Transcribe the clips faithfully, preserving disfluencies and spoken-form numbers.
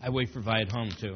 I wait for Vi at home, too.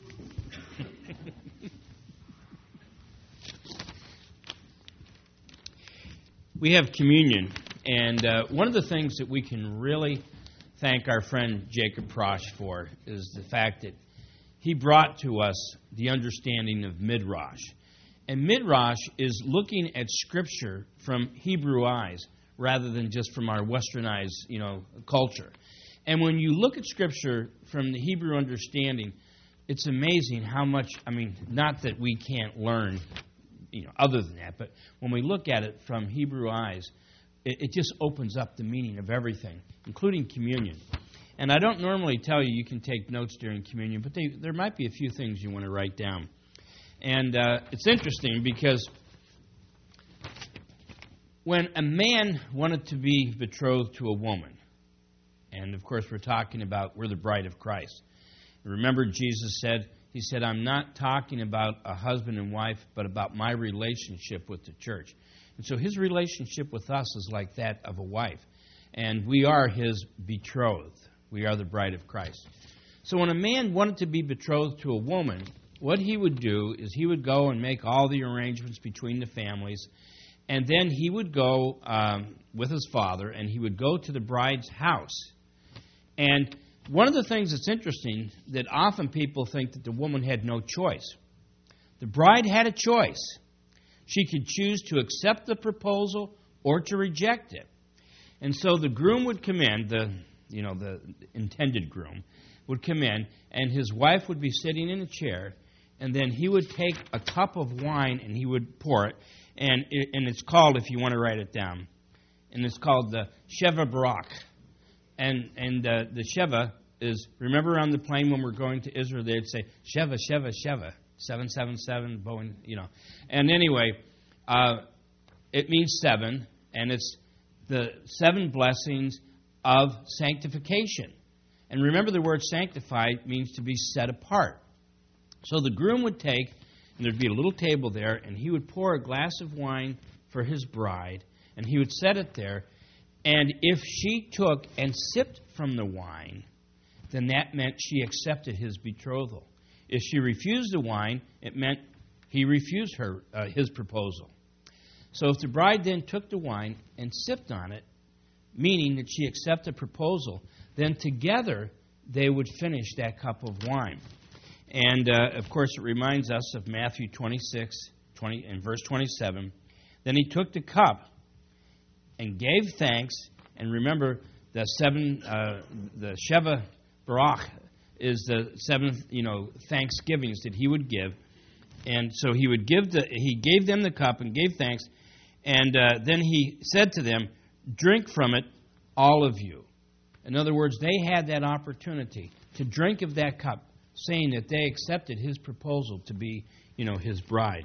We have communion, and uh, one of the things that we can really thank our friend Jacob Prosh for is the fact that he brought to us the understanding of Midrash. And Midrash is looking at Scripture from Hebrew eyes rather than just from our westernized, you know, culture. And when you look at Scripture from the Hebrew understanding, it's amazing how much, I mean, not that we can't learn, you know, other than that, but when we look at it from Hebrew eyes, it, it just opens up the meaning of everything, including communion. And I don't normally tell you you can take notes during communion, but they, there might be a few things you want to write down. And uh, it's interesting because when a man wanted to be betrothed to a woman, and of course we're talking about we're the bride of Christ. Remember Jesus said, he said, I'm not talking about a husband and wife, but about my relationship with the church. And so his relationship with us is like that of a wife. And we are his betrothed. We are the bride of Christ. So when a man wanted to be betrothed to a woman, what he would do is he would go and make all the arrangements between the families. And then he would go um, with his father, and he would go to the bride's house. And one of the things that's interesting, that often people think that the woman had no choice. The bride had a choice. She could choose to accept the proposal or to reject it. And so the groom would come in, the you know, the intended groom would come in, and his wife would be sitting in a chair, and then he would take a cup of wine and he would pour it, and it, and it's called, if you want to write it down, and it's called the Sheva Barak. And and uh, the Sheva is, remember on the plane when we're going to Israel, they'd say, Sheva, Sheva, Sheva, seven seven seven, Boeing, you know. And anyway, uh, it means seven, and it's the seven blessings of sanctification. And remember, the word sanctified means to be set apart. So the groom would take, and there'd be a little table there, and he would pour a glass of wine for his bride, and he would set it there. And if she took and sipped from the wine, then that meant she accepted his betrothal. If she refused the wine, it meant he refused her uh, his proposal. So if the bride then took the wine and sipped on it, meaning that she accepted the proposal, then together they would finish that cup of wine. And, uh, of course, it reminds us of Matthew twenty-six, twenty, and verse twenty-seven. Then he took the cup and gave thanks. And remember, the seven, uh, the Sheva Barak is the seventh, you know, thanksgivings that he would give. And so he would give the, he gave them the cup and gave thanks. And uh, then he said to them, drink from it, all of you. In other words, they had that opportunity to drink of that cup, saying that they accepted his proposal to be, you know, his bride.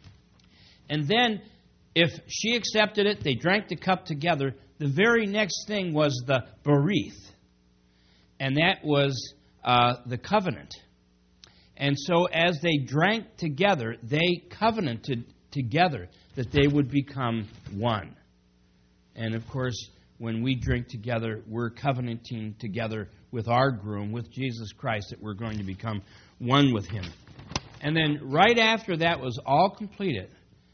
And then, if she accepted it, they drank the cup together. The very next thing was the berith, and that was uh, the covenant. And so, as they drank together, they covenanted together that they would become one. And of course, when we drink together, we're covenanting together with our groom, with Jesus Christ, that we're going to become one with him. And then right after that was all completed,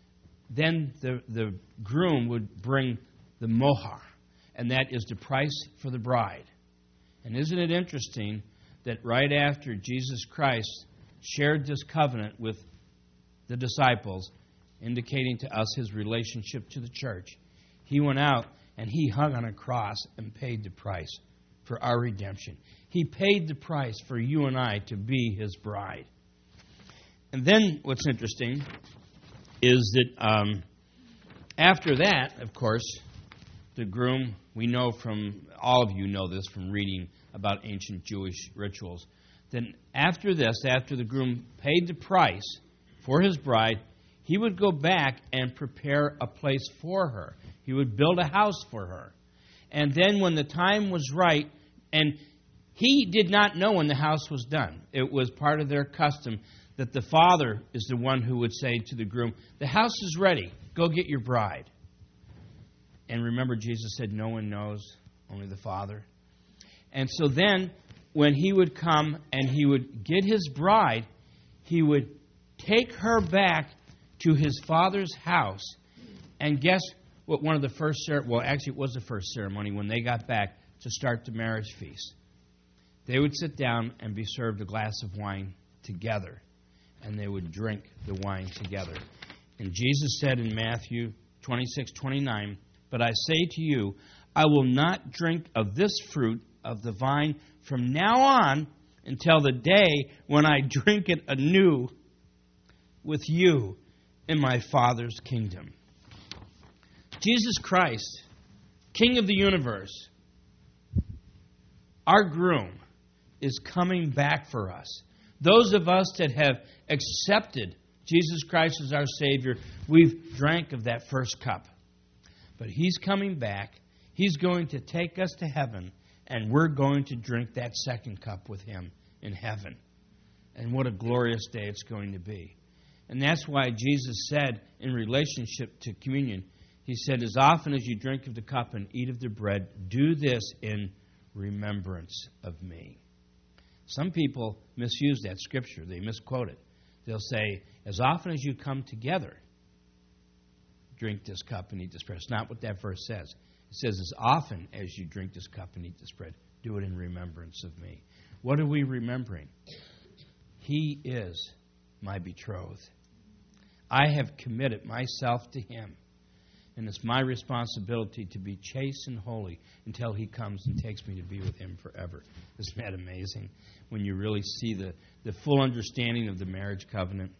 then the, the groom would bring the mohar, and that is the price for the bride. And isn't it interesting that right after Jesus Christ shared this covenant with the disciples, indicating to us his relationship to the church, he went out and he hung on a cross and paid the price for our redemption. He paid the price for you and I to be his bride. And then what's interesting is that um, after that, of course, the groom, we know from, all of you know this from reading about ancient Jewish rituals, then after this, after the groom paid the price for his bride, he would go back and prepare a place for her. He would build a house for her. And then when the time was right, and he did not know when the house was done. It was part of their custom that the father is the one who would say to the groom, the house is ready. Go get your bride. And remember, Jesus said, no one knows, only the Father. And so then when he would come and he would get his bride, he would take her back to his father's house. And guess what one of the first, well, actually it was the first ceremony when they got back to start the marriage feast. They would sit down and be served a glass of wine together, and they would drink the wine together. And Jesus said in Matthew twenty-six twenty-nine, "But I say to you, I will not drink of this fruit of the vine from now on until the day when I drink it anew with you in my Father's kingdom." Jesus Christ, King of the universe, our groom, is coming back for us. Those of us that have accepted Jesus Christ as our Savior, we've drank of that first cup. But He's coming back. He's going to take us to heaven, and we're going to drink that second cup with Him in heaven. And what a glorious day it's going to be. And that's why Jesus said in relationship to communion, He said, "As often as you drink of the cup and eat of the bread, do this in remembrance of me." Some people misuse that scripture. They misquote it. They'll say, "As often as you come together, drink this cup and eat this bread." It's not what that verse says. It says, "As often as you drink this cup and eat this bread, do it in remembrance of me." What are we remembering? He is my betrothed. I have committed myself to Him. And it's my responsibility to be chaste and holy until He comes and takes me to be with Him forever. Isn't that amazing when you really see the, the full understanding of the marriage covenant?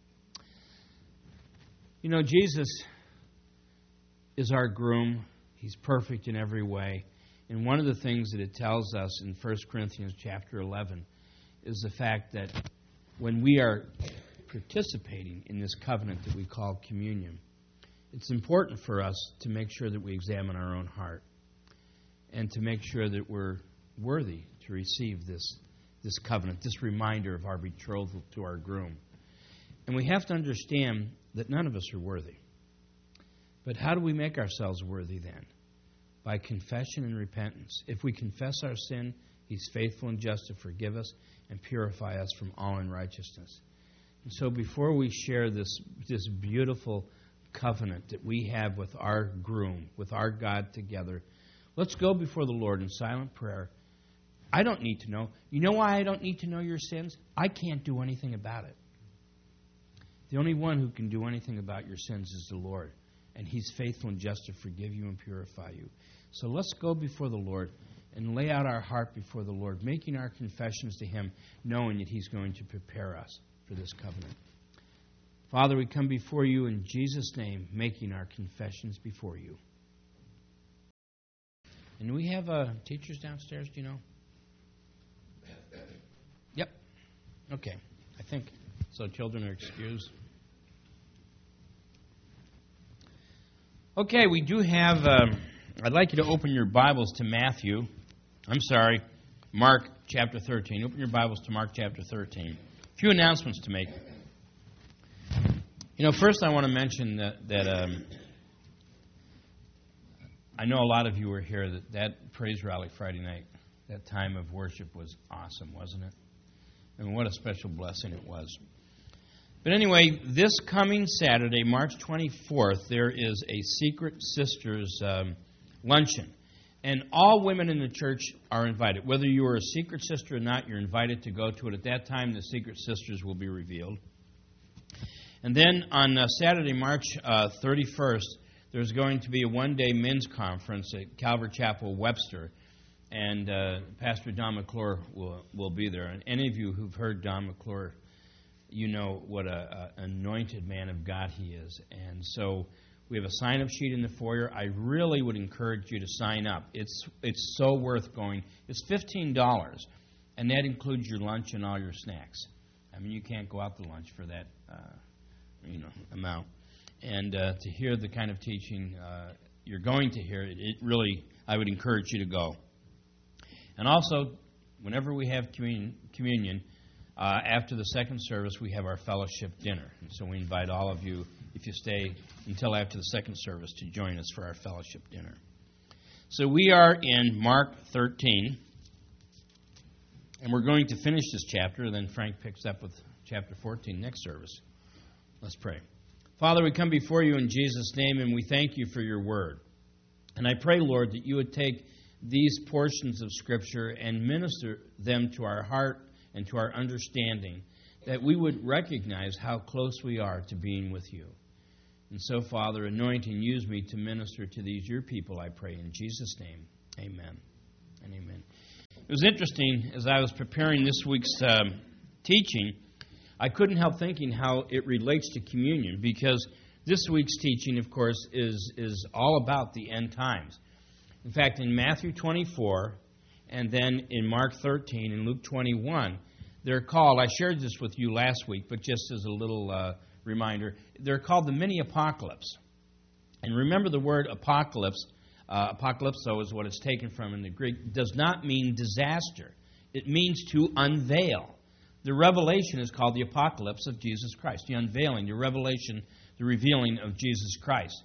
You know, Jesus is our groom. He's perfect in every way. And one of the things that it tells us in First Corinthians chapter eleven is the fact that when we are participating in this covenant that we call communion, it's important for us to make sure that we examine our own heart and to make sure that we're worthy to receive this, this covenant, this reminder of our betrothal to our groom. And we have to understand that none of us are worthy. But how do we make ourselves worthy then? By confession and repentance. If we confess our sin, He's faithful and just to forgive us and purify us from all unrighteousness. And so before we share this, this beautiful covenant that we have with our groom, with our God together, let's go before the Lord in silent prayer. I don't need to know. You know why I don't need to know your sins? I can't do anything about it. The only one who can do anything about your sins is the Lord, and He's faithful and just to forgive you and purify you. So let's go before the Lord and lay out our heart before the Lord, making our confessions to Him, knowing that He's going to prepare us for this covenant. Father, we come before You in Jesus' name, making our confessions before You. And we have uh, teachers downstairs, do you know? Yep. Okay. I think so. Children are excused. Okay, we do have, um, I'd like you to open your Bibles to Matthew. I'm sorry, Mark chapter thirteen. Open your Bibles to Mark chapter thirteen. A few announcements to make. You know, first I want to mention that, that um, I know a lot of you were here, that that praise rally Friday night, that time of worship was awesome, wasn't it? I mean, what a special blessing it was. But anyway, this coming Saturday, March twenty-fourth, there is a Secret Sisters um, luncheon. And all women in the church are invited. Whether you are a Secret Sister or not, you're invited to go to it. At that time, the Secret Sisters will be revealed. And then on uh, Saturday, March uh, thirty-first, there's going to be a one-day men's conference at Calvary Chapel, Webster. And uh, Pastor Don McClure will, will be there. And any of you who've heard Don McClure, you know what an anointed man of God he is. And so we have a sign-up sheet in the foyer. I really would encourage you to sign up. It's it's so worth going. It's fifteen dollars, and that includes your lunch and all your snacks. I mean, you can't go out to lunch for that uh, you know amount. And uh, to hear the kind of teaching uh, you're going to hear, it, it really, I would encourage you to go. And also, whenever we have communion, communion Uh, after the second service, we have our fellowship dinner. And so we invite all of you, if you stay until after the second service, to join us for our fellowship dinner. So we are in Mark thirteen. And we're going to finish this chapter, and then Frank picks up with chapter fourteen next service. Let's pray. Father, we come before you in Jesus' name, and we thank you for your word. And I pray, Lord, that you would take these portions of Scripture and minister them to our heart and to our understanding, that we would recognize how close we are to being with you. And so, Father, anoint and use me to minister to these your people, I pray, in Jesus' name. Amen and amen. It was interesting, as I was preparing this week's um, teaching, I couldn't help thinking how it relates to communion, because this week's teaching, of course, is, is all about the end times. In fact, in Matthew twenty-four, and then in Mark thirteen and Luke twenty-one, they're called, I shared this with you last week, but just as a little uh, reminder, they're called the mini-apocalypse. And remember, the word apocalypse, uh, apocalypso is what it's taken from in the Greek, does not mean disaster. It means to unveil. The revelation is called the apocalypse of Jesus Christ, the unveiling, the revelation, the revealing of Jesus Christ.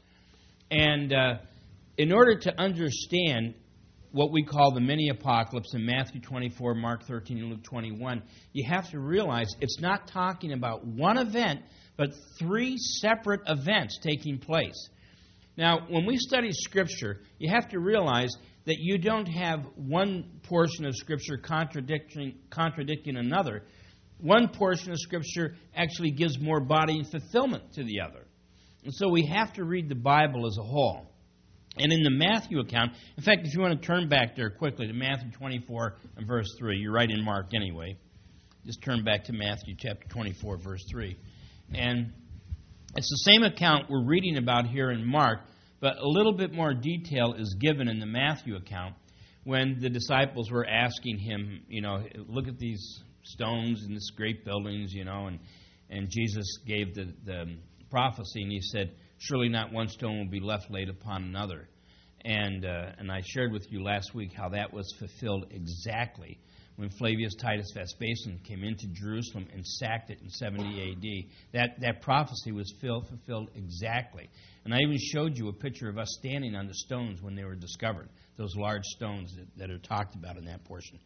And uh, in order to understand what we call the mini-apocalypse in Matthew twenty-four, Mark thirteen, and Luke twenty-one, you have to realize it's not talking about one event, but three separate events taking place. Now, when we study Scripture, you have to realize that you don't have one portion of Scripture contradicting, contradicting another. One portion of Scripture actually gives more body and fulfillment to the other. And so we have to read the Bible as a whole. And in the Matthew account, in fact, if you want to turn back there quickly to Matthew twenty-four and verse three, you're right in Mark anyway. Just turn back to Matthew chapter twenty-four, verse three. And it's the same account we're reading about here in Mark, but a little bit more detail is given in the Matthew account when the disciples were asking him, you know, look at these stones in these great buildings, you know, and, and Jesus gave the, the prophecy, and he said, surely not one stone will be left laid upon another. And uh, and I shared with you last week how that was fulfilled exactly when Flavius Titus Vespasian came into Jerusalem and sacked it in seventy A D. That, that prophecy was filled, fulfilled exactly. And I even showed you a picture of us standing on the stones when they were discovered, those large stones that, that are talked about in that portion.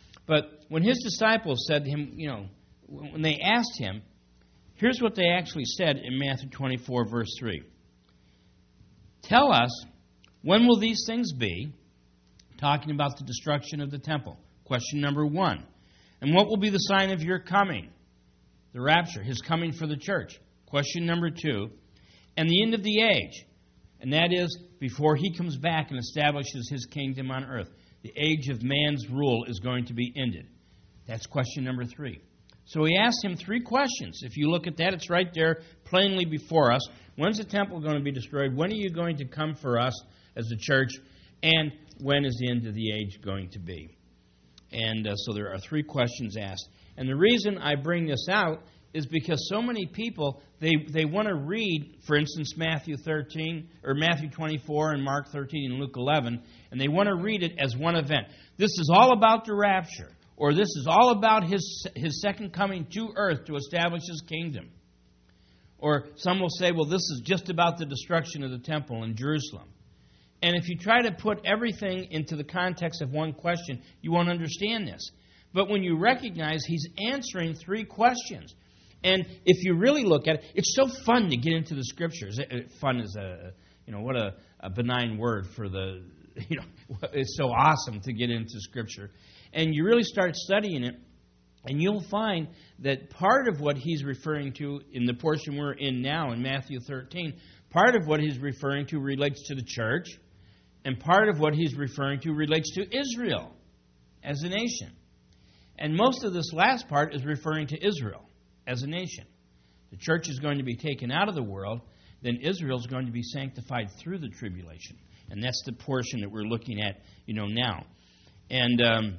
But when his disciples said to him, you know, when they asked him, here's what they actually said in Matthew twenty-four, verse three. Tell us, when will these things be? Talking about the destruction of the temple. Question number one. And what will be the sign of your coming? The rapture, his coming for the church. Question number two. And the end of the age. And that is, before he comes back and establishes his kingdom on earth. The age of man's rule is going to be ended. That's question number three. So he asked him three questions. If you look at that, it's right there plainly before us. When's the temple going to be destroyed? When are you going to come for us as a church? And when is the end of the age going to be? And uh, so there are three questions asked. And the reason I bring this out is because so many people, they, they want to read, for instance, Matthew thirteen, or Matthew twenty-four and Mark thirteen and Luke eleven, and they want to read it as one event. This is all about the rapture, or this is all about his, his second coming to earth to establish his kingdom. Or some will say, well, this is just about the destruction of the temple in Jerusalem. And if you try to put everything into the context of one question, you won't understand this. But when you recognize he's answering three questions, and if you really look at it, it's so fun to get into the Scriptures. Fun is a, you know, what a, a benign word for the, you know, it's so awesome to get into Scripture. And you really start studying it, and you'll find that part of what he's referring to in the portion we're in now in Matthew thirteen, part of what he's referring to relates to the church, and part of what he's referring to relates to Israel as a nation. And most of this last part is referring to Israel as a nation. The church is going to be taken out of the world, then Israel is going to be sanctified through the tribulation. And that's the portion that we're looking at, you know, now. And um,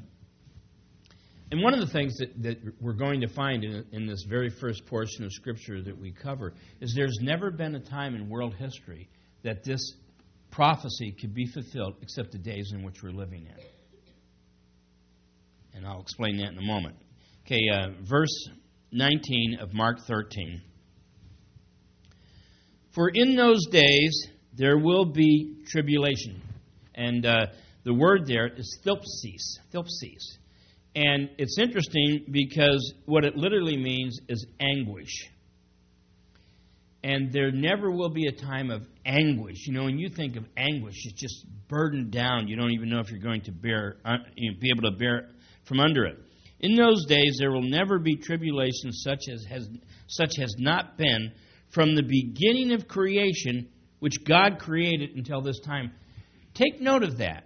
and one of the things that, that we're going to find in, in this very first portion of Scripture that we cover is there's never been a time in world history that this prophecy could be fulfilled except the days in which we're living in. And I'll explain that in a moment. Okay, uh, verse nineteen of Mark thirteen. For in those days there will be tribulation. And uh, the word there is thilpsis. Thilpsis. And it's interesting because what it literally means is anguish. And there never will be a time of anguish. You know, when you think of anguish, it's just burdened down. You don't even know if you're going to bear, uh, you know, be able to bear from under it. In those days, there will never be tribulation such as has such has not been from the beginning of creation, which God created until this time. Take note of that.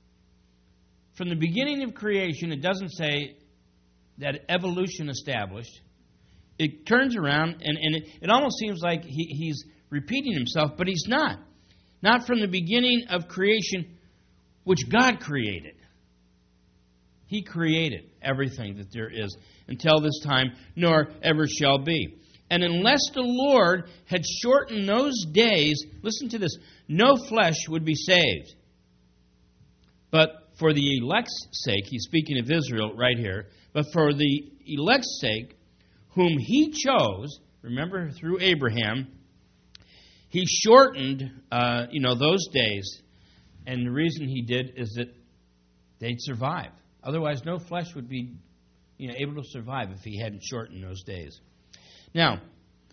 From the beginning of creation, it doesn't say that evolution established. It turns around, and, and it, it almost seems like he, he's repeating himself, but he's not. Not from the beginning of creation, which God created. He created everything that there is until this time, nor ever shall be. And unless the Lord had shortened those days, listen to this, no flesh would be saved. But for the elect's sake, he's speaking of Israel right here, but for the elect's sake, whom he chose, remember through Abraham, he shortened, uh, you know, those days. And the reason he did is that they'd survive. Otherwise, no flesh would be, you know, able to survive if he hadn't shortened those days. Now,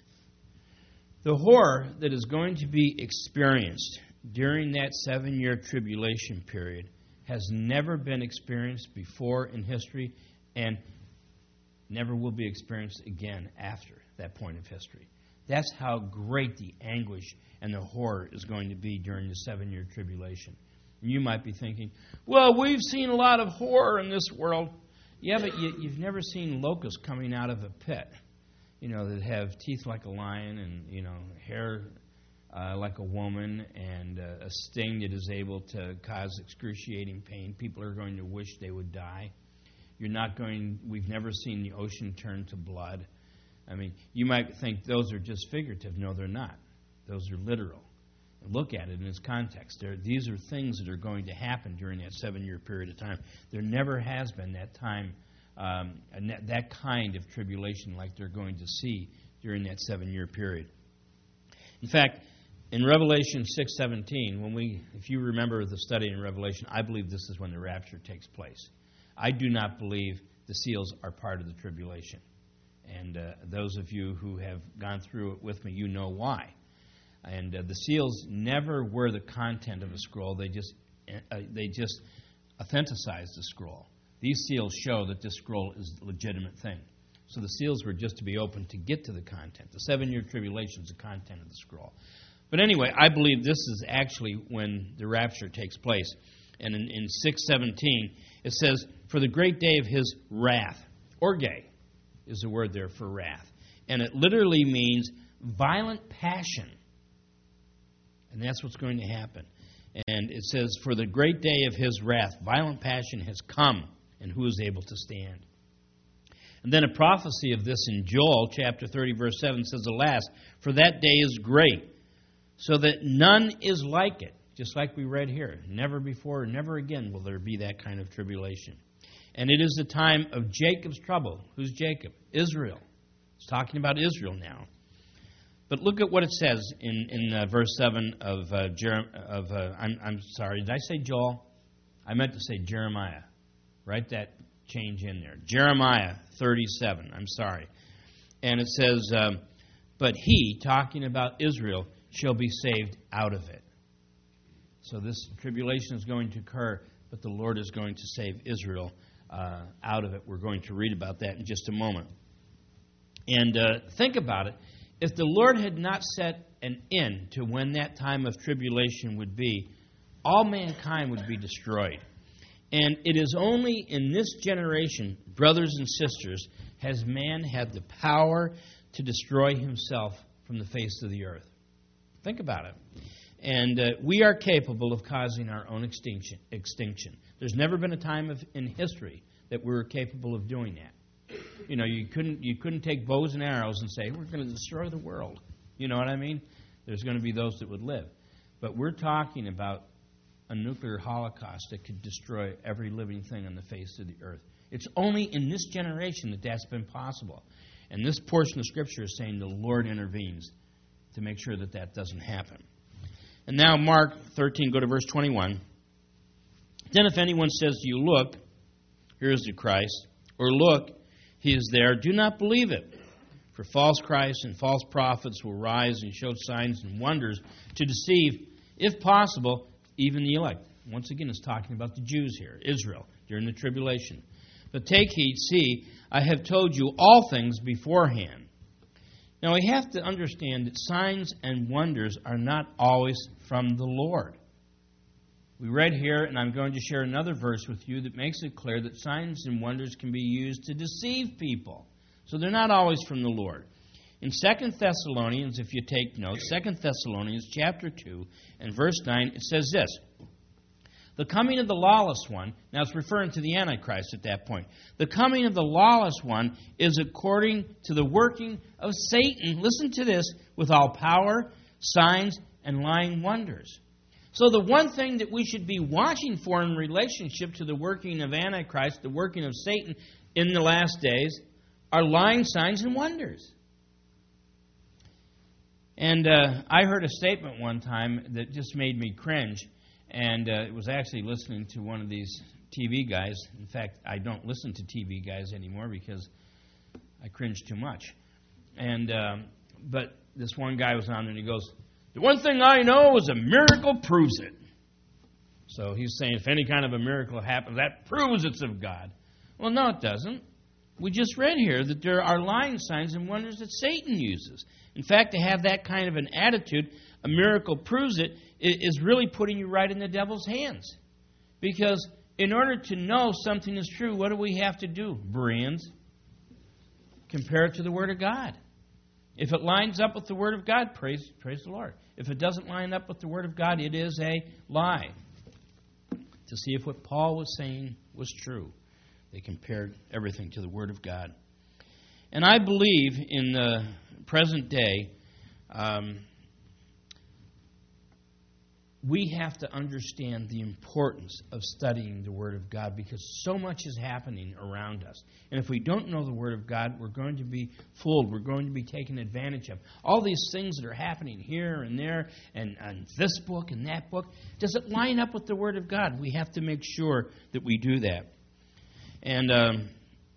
the horror that is going to be experienced during that seven-year tribulation period has never been experienced before in history and never will be experienced again after that point of history. That's how great the anguish and the horror is going to be during the seven-year tribulation. And you might be thinking, well, we've seen a lot of horror in this world. Yeah, but you, you've never seen locusts coming out of a pit, you know, that have teeth like a lion and, you know, hair uh, like a woman and uh, a sting that is able to cause excruciating pain. People are going to wish they would die. You're not going, we've never seen the ocean turn to blood. I mean, you might think those are just figurative. No, they're not. Those are literal. Look at it in its context. There, these are things that are going to happen during that seven-year period of time. There never has been that time, um, that kind of tribulation like they're going to see during that seven-year period. In fact, in Revelation six seventeen, when we, if you remember the study in Revelation, I believe this is when the rapture takes place. I do not believe the seals are part of the tribulation. And uh, those of you who have gone through it with me, you know why. And uh, the seals never were the content of a scroll. They just uh, they just authenticize the scroll. These seals show that this scroll is a legitimate thing. So the seals were just to be opened to get to the content. The seven-year tribulation is the content of the scroll. But anyway, I believe this is actually when the rapture takes place. And in, in six seventeen, it says, for the great day of his wrath, orge is the word there for wrath. And it literally means violent passion. And that's what's going to happen. And it says, for the great day of his wrath, violent passion has come, and who is able to stand? And then a prophecy of this in Joel chapter thirty, verse seven says, alas, for that day is great, so that none is like it. Just like we read here. Never before, never again will there be that kind of tribulation. And it is the time of Jacob's trouble. Who's Jacob? Israel. It's talking about Israel now. But look at what it says in, in uh, verse seven of, uh, Jer- of uh, I'm, I'm sorry, did I say Joel? I meant to say Jeremiah. Write that change in there. Jeremiah thirty-seven, I'm sorry. And it says, um, but he, talking about Israel, shall be saved out of it. So this tribulation is going to occur, but the Lord is going to save Israel uh, out of it. We're going to read about that in just a moment. And uh, think about it. If the Lord had not set an end to when that time of tribulation would be, all mankind would be destroyed. And it is only in this generation, brothers and sisters, has man had the power to destroy himself from the face of the earth. Think about it. And uh, we are capable of causing our own extinction. Extinction. There's never been a time of, in history that we were capable of doing that. You know, you couldn't you couldn't take bows and arrows and say, we're going to destroy the world. You know what I mean? There's going to be those that would live. But we're talking about a nuclear holocaust that could destroy every living thing on the face of the earth. It's only in this generation that that's been possible. And this portion of Scripture is saying the Lord intervenes to make sure that that doesn't happen. And now Mark thirteen, go to verse twenty-one. Then if anyone says to you, look, here is the Christ, or look, he is there, do not believe it. For false Christs and false prophets will rise and show signs and wonders to deceive, if possible, even the elect. Once again, it's talking about the Jews here, Israel, during the tribulation. But take heed, see, I have told you all things beforehand. Now, we have to understand that signs and wonders are not always from the Lord. We read here, and I'm going to share another verse with you that makes it clear that signs and wonders can be used to deceive people. So they're not always from the Lord. In Second Thessalonians, if you take notes, Second Thessalonians chapter two and verse nine, it says this. The coming of the lawless one, now it's referring to the Antichrist at that point. The coming of the lawless one is according to the working of Satan, listen to this, with all power, signs, and lying wonders. So the one thing that we should be watching for in relationship to the working of Antichrist, the working of Satan in the last days, are lying signs and wonders. And uh, I heard a statement one time that just made me cringe. And uh, it was actually listening to one of these T V guys. In fact, I don't listen to T V guys anymore because I cringe too much. And um, but this one guy was on and he goes, the one thing I know is a miracle proves it. So he's saying if any kind of a miracle happens, that proves it's of God. Well, no, it doesn't. We just read here that there are lying signs and wonders that Satan uses. In fact, to have that kind of an attitude, a miracle proves it, is really putting you right in the devil's hands. Because in order to know something is true, what do we have to do, Bereans? Compare it to the Word of God. If it lines up with the Word of God, praise, praise the Lord. If it doesn't line up with the Word of God, it is a lie. To see if what Paul was saying was true. They compared everything to the Word of God. And I believe in the present day, um, we have to understand the importance of studying the Word of God because so much is happening around us. And if we don't know the Word of God, we're going to be fooled. We're going to be taken advantage of. All these things that are happening here and there and, and this book and that book, does it line up with the Word of God? We have to make sure that we do that. And, um,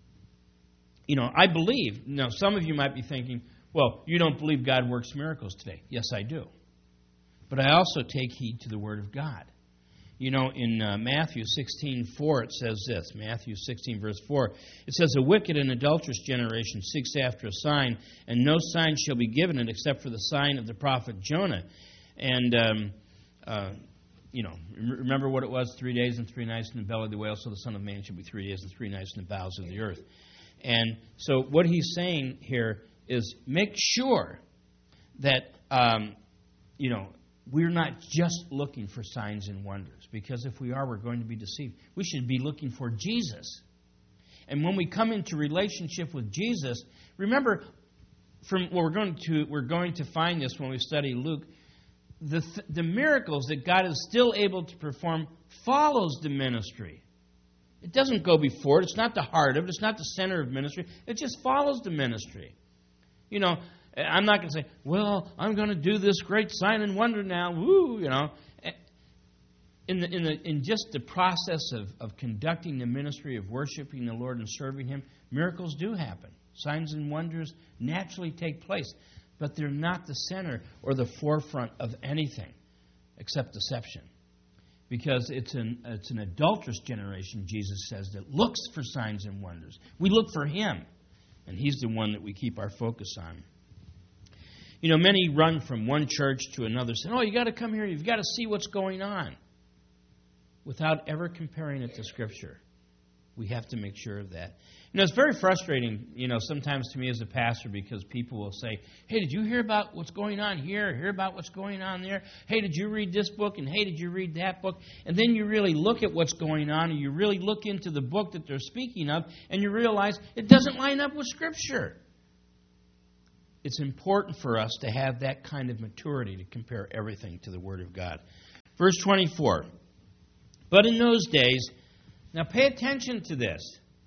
you know, I believe, now some of you might be thinking, well, you don't believe God works miracles today. Yes, I do. But I also take heed to the Word of God. You know, in uh, Matthew sixteen four, it says this. Matthew sixteen, verse four. It says, a wicked and adulterous generation seeks after a sign, and no sign shall be given it except for the sign of the prophet Jonah. And, um, uh, you know, remember what it was, three days and three nights in the belly of the whale, so the Son of Man shall be three days and three nights in the bowels of the earth. And so what he's saying here is make sure that, um, you know, we're not just looking for signs and wonders, because if we are, we're going to be deceived. We should be looking for Jesus. And when we come into relationship with Jesus, remember, from well, we're going to we're going to find this when we study Luke. The the miracles that God is still able to perform follows the ministry. It doesn't go before it. It's not the heart of it. It's not the center of ministry. It just follows the ministry. You know, I'm not going to say, well, I'm going to do this great sign and wonder now. Woo, you know. In the in the in just the process of, of conducting the ministry of worshiping the Lord and serving Him, miracles do happen. Signs and wonders naturally take place. But they're not the center or the forefront of anything except deception. Because it's an it's an adulterous generation, Jesus says, that looks for signs and wonders. We look for Him, and He's the one that we keep our focus on. You know, many run from one church to another, saying, oh, you got to come here, you've got to see what's going on, without ever comparing it to Scripture. We have to make sure of that. You know, it's very frustrating, you know, sometimes to me as a pastor, because people will say, hey, did you hear about what's going on here? Hear about what's going on there? Hey, did you read this book? And hey, did you read that book? And then you really look at what's going on, and you really look into the book that they're speaking of, and you realize it doesn't line up with Scripture. It's important for us to have that kind of maturity to compare everything to the Word of God. Verse twenty-four. But in those days, now pay attention to this.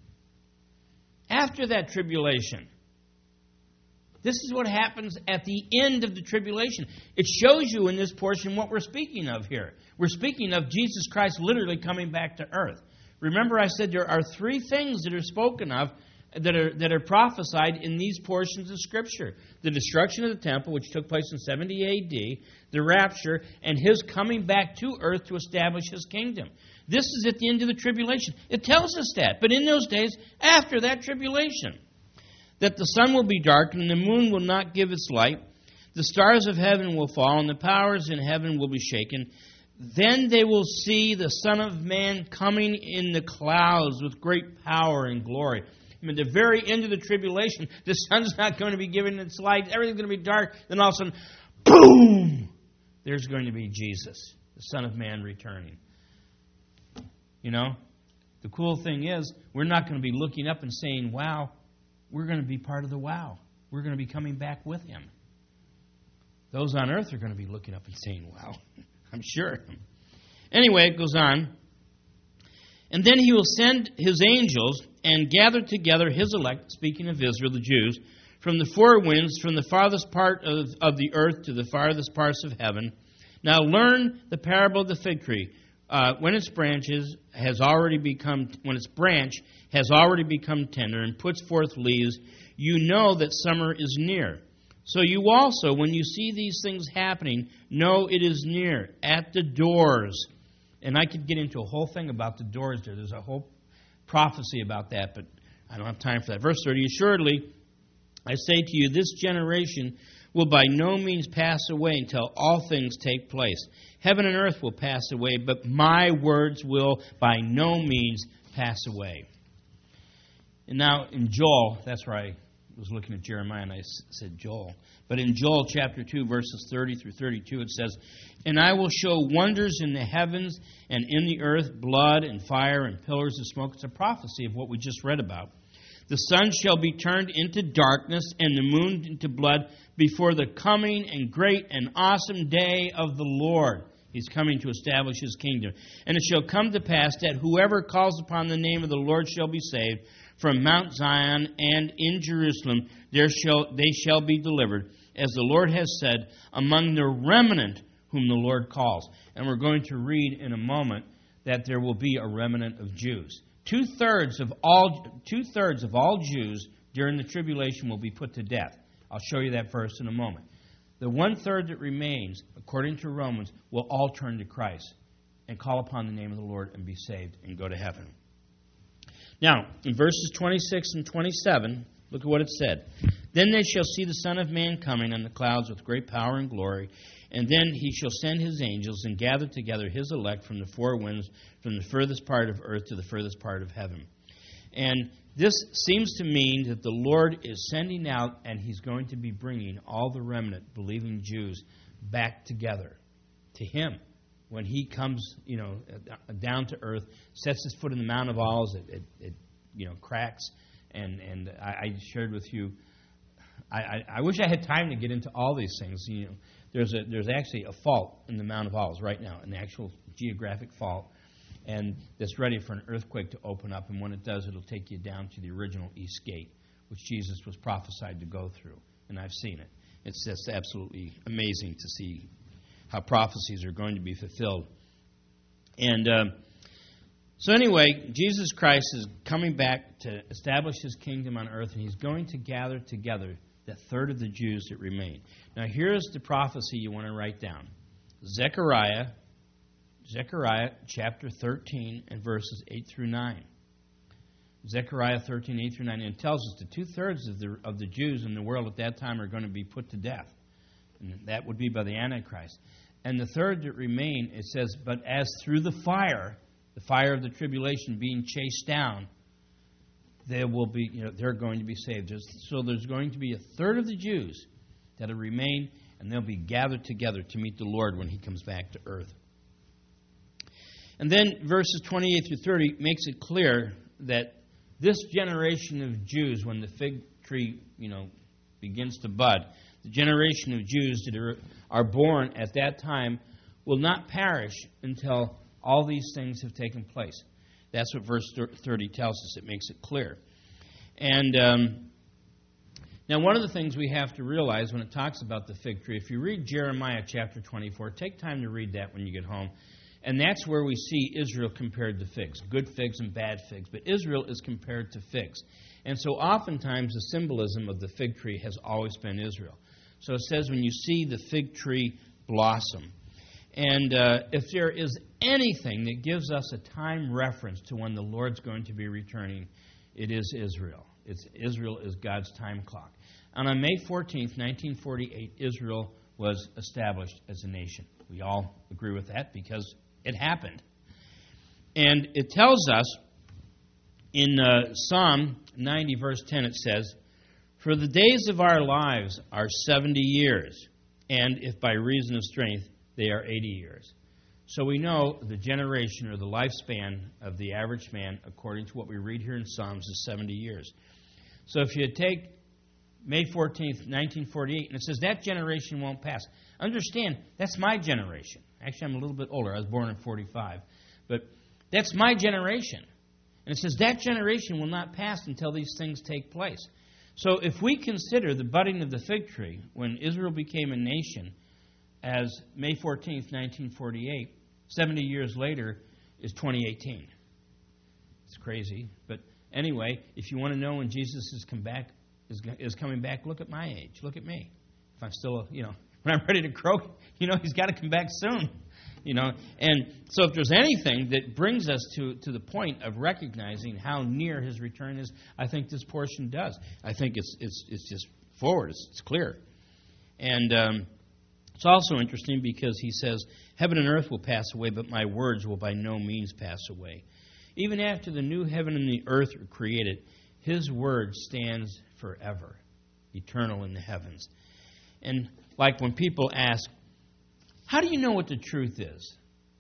After that tribulation, this is what happens at the end of the tribulation. It shows you in this portion what we're speaking of here. We're speaking of Jesus Christ literally coming back to earth. Remember I said there are three things that are spoken of that are that are prophesied in these portions of Scripture. The destruction of the temple, which took place in seventy A D, the rapture, and His coming back to earth to establish His kingdom. This is at the end of the tribulation. It tells us that. But in those days, after that tribulation, that the sun will be darkened, and the moon will not give its light. The stars of heaven will fall, and the powers in heaven will be shaken. Then they will see the Son of Man coming in the clouds with great power and glory. I mean, at the very end of the tribulation, the sun's not going to be given its light. Everything's going to be dark. Then all of a sudden, boom! There's going to be Jesus, the Son of Man, returning. You know, the cool thing is, we're not going to be looking up and saying, wow. We're going to be part of the wow. We're going to be coming back with Him. Those on earth are going to be looking up and saying, wow, I'm sure. Anyway, it goes on. And then He will send His angels and gather together His elect, speaking of Israel, the Jews, from the four winds, from the farthest part of, of the earth to the farthest parts of heaven. Now learn the parable of the fig tree. Uh, when its branches has already become, when its branch has already become tender and puts forth leaves, you know that summer is near. So you also, when you see these things happening, know it is near, at the doors. And I could get into a whole thing about the doors there. There's a whole prophecy about that, but I don't have time for that. Verse thirty, assuredly, I say to you, this generation will by no means pass away until all things take place. Heaven and earth will pass away, but my words will by no means pass away. And now in Joel, that's where I was looking at Jeremiah and I said Joel. But in Joel chapter two, verses thirty through thirty-two, it says, and I will show wonders in the heavens and in the earth, blood and fire and pillars of smoke. It's a prophecy of what we just read about. The sun shall be turned into darkness and the moon into blood before the coming and great and awesome day of the Lord. He's coming to establish His kingdom. And it shall come to pass that whoever calls upon the name of the Lord shall be saved. From Mount Zion and in Jerusalem there shall they shall be delivered, as the Lord has said, among the remnant whom the Lord calls. And we're going to read in a moment that there will be a remnant of Jews. Two-thirds of all two-thirds of all Jews during the tribulation will be put to death. I'll show you that verse in a moment. The one-third that remains, according to Romans, will all turn to Christ and call upon the name of the Lord and be saved and go to heaven. Now, in verses twenty-six and twenty-seven, look at what it said. Then they shall see the Son of Man coming on the clouds with great power and glory, and then He shall send His angels and gather together His elect from the four winds, from the furthest part of earth to the furthest part of heaven. And this seems to mean that the Lord is sending out, and He's going to be bringing all the remnant, believing Jews, back together to Him. When He comes, you know, down to earth, sets His foot in the Mount of Olives, it, it, it you know, cracks. And and I, I shared with you, I, I, I wish I had time to get into all these things. You know, there's a there's actually a fault in the Mount of Olives right now, an actual geographic fault, and that's ready for an earthquake to open up. And when it does, it'll take you down to the original East Gate, which Jesus was prophesied to go through. And I've seen it. It's just absolutely amazing to see how prophecies are going to be fulfilled. And uh, so anyway, Jesus Christ is coming back to establish His kingdom on earth, and He's going to gather together the third of the Jews that remain. Now here's the prophecy you want to write down. Zechariah, Zechariah chapter thirteen and verses eight through nine. Zechariah thirteen, eight through nine, and it tells us that two-thirds of the, of the Jews in the world at that time are going to be put to death. And that would be by the Antichrist. And the third that remain, it says, but as through the fire, the fire of the tribulation being chased down, they will be, you know, they're going to be saved. So there's going to be a third of the Jews that will remain, and they'll be gathered together to meet the Lord when He comes back to earth. And then verses twenty-eight through thirty makes it clear that this generation of Jews, when the fig tree, you know, begins to bud, the generation of Jews that are, are born at that time will not perish until all these things have taken place. That's what verse thirty tells us. It makes it clear. And um, now one of the things we have to realize when it talks about the fig tree, if you read Jeremiah chapter twenty-four, take time to read that when you get home. And that's where we see Israel compared to figs, good figs and bad figs. But Israel is compared to figs. And so oftentimes the symbolism of the fig tree has always been Israel. So it says when you see the fig tree blossom. And uh, if there is anything that gives us a time reference to when the Lord's going to be returning, it is Israel. It's, Israel is God's time clock. And on May fourteenth, nineteen forty-eight, Israel was established as a nation. We all agree with that because it happened. And it tells us in uh, Psalm ninety, verse ten, it says, "For the days of our lives are seventy years, and if by reason of strength, they are eighty years." So we know the generation or the lifespan of the average man, according to what we read here in Psalms, is seventy years. So if you take May fourteenth, nineteen forty-eight, and it says that generation won't pass. Understand, that's my generation. Actually, I'm a little bit older. I was born in forty-five. But that's my generation. And it says that generation will not pass until these things take place. So if we consider the budding of the fig tree when Israel became a nation as May fourteenth, nineteen forty-eight, seventy years later is twenty eighteen. It's crazy. But anyway, if you want to know when Jesus has come back, is, is coming back, look at my age. Look at me. If I'm still, you know, when I'm ready to croak, you know, he's got to come back soon. You know, and so if there's anything that brings us to, to the point of recognizing how near his return is, I think this portion does. I think it's it's it's just forward. It's, it's clear. And um, it's also interesting because he says, "Heaven and earth will pass away, but my words will by no means pass away." Even after the new heaven and the earth are created, his word stands forever, eternal in the heavens. And like when people ask, "How do you know what the truth is?"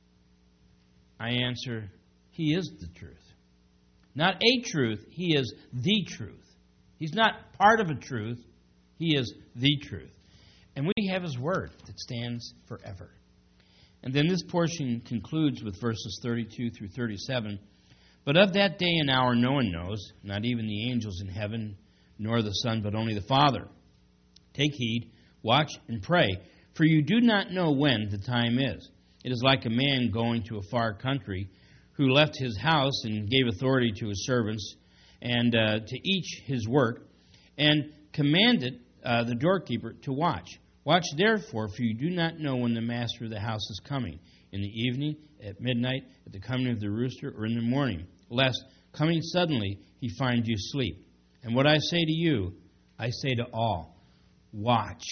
I answer, he is the truth. Not a truth, he is the truth. He's not part of a truth, he is the truth. And we have his word that stands forever. And then this portion concludes with verses thirty-two through thirty-seven. "But of that day and hour no one knows, not even the angels in heaven, nor the Son, but only the Father. Take heed, watch, and pray, for you do not know when the time is. It is like a man going to a far country who left his house and gave authority to his servants and uh, to each his work, and commanded uh, the doorkeeper to watch. Watch therefore, for you do not know when the master of the house is coming, in the evening, at midnight, at the coming of the rooster, or in the morning, lest, coming suddenly, he find you asleep. And what I say to you, I say to all, watch."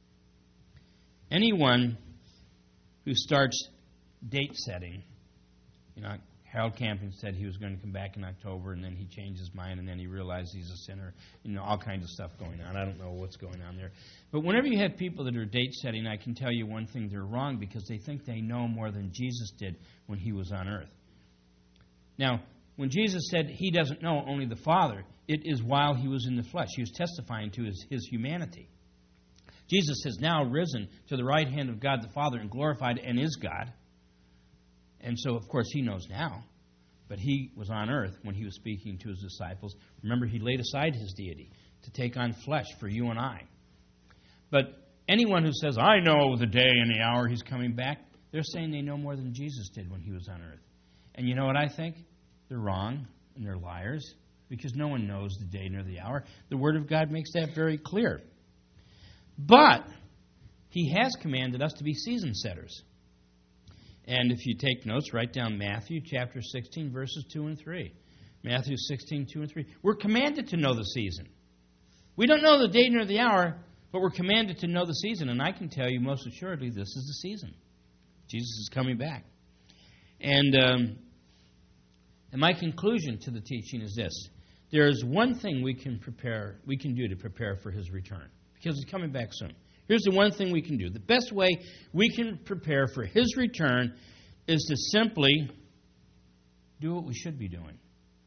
Anyone who starts date setting, you know, Harold Camping said he was going to come back in October, and then he changed his mind, and then he realized he's a sinner. You know, all kinds of stuff going on. I don't know what's going on there. But whenever you have people that are date setting, I can tell you one thing: they're wrong because they think they know more than Jesus did when he was on earth. Now, when Jesus said he doesn't know, only the Father, it is while he was in the flesh. He was testifying to his, his humanity. Jesus has now risen to the right hand of God the Father and glorified and is God. And so, of course, he knows now. But he was on earth when he was speaking to his disciples. Remember, he laid aside his deity to take on flesh for you and I. But anyone who says, "I know the day and the hour he's coming back," they're saying they know more than Jesus did when he was on earth. And you know what I think? They're wrong and they're liars because no one knows the day nor the hour. The Word of God makes that very clear. But he has commanded us to be season setters. And if you take notes, write down Matthew chapter sixteen, verses two and three. Matthew sixteen, two and three. We're commanded to know the season. We don't know the day nor the hour, but we're commanded to know the season. And I can tell you most assuredly this is the season. Jesus is coming back. And, um, and my conclusion to the teaching is this. There is one thing we can prepare, we can do to prepare for his return, because he's coming back soon. Here's the one thing we can do. The best way we can prepare for his return is to simply do what we should be doing.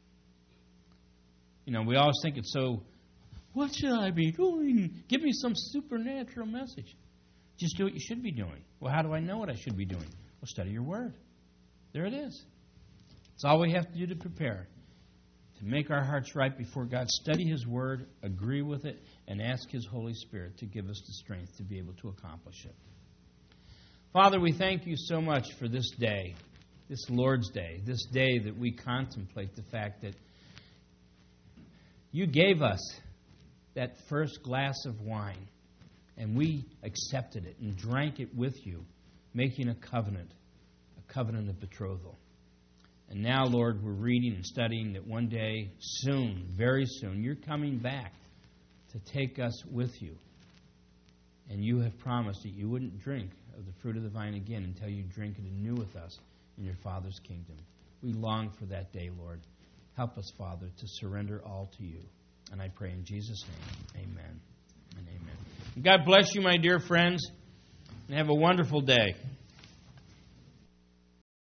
You know, we always think it's so, what should I be doing? Give me some supernatural message. Just do what you should be doing. Well, how do I know what I should be doing? Well, study your word. There it is. It's all we have to do to prepare. To make our hearts right before God, study his word, agree with it, and ask his Holy Spirit to give us the strength to be able to accomplish it. Father, we thank you so much for this day. this Lord's Day, this day that we contemplate the fact that you gave us that first glass of wine, and we accepted it and drank it with you, making a covenant, a covenant of betrothal. And now, Lord, we're reading and studying that one day, soon, very soon, you're coming back to take us with you. And you have promised that you wouldn't drink of the fruit of the vine again until you drink it anew with us in your Father's kingdom. We long for that day, Lord. Help us, Father, to surrender all to you. And I pray in Jesus' name, amen and amen. God bless you, my dear friends, and have a wonderful day.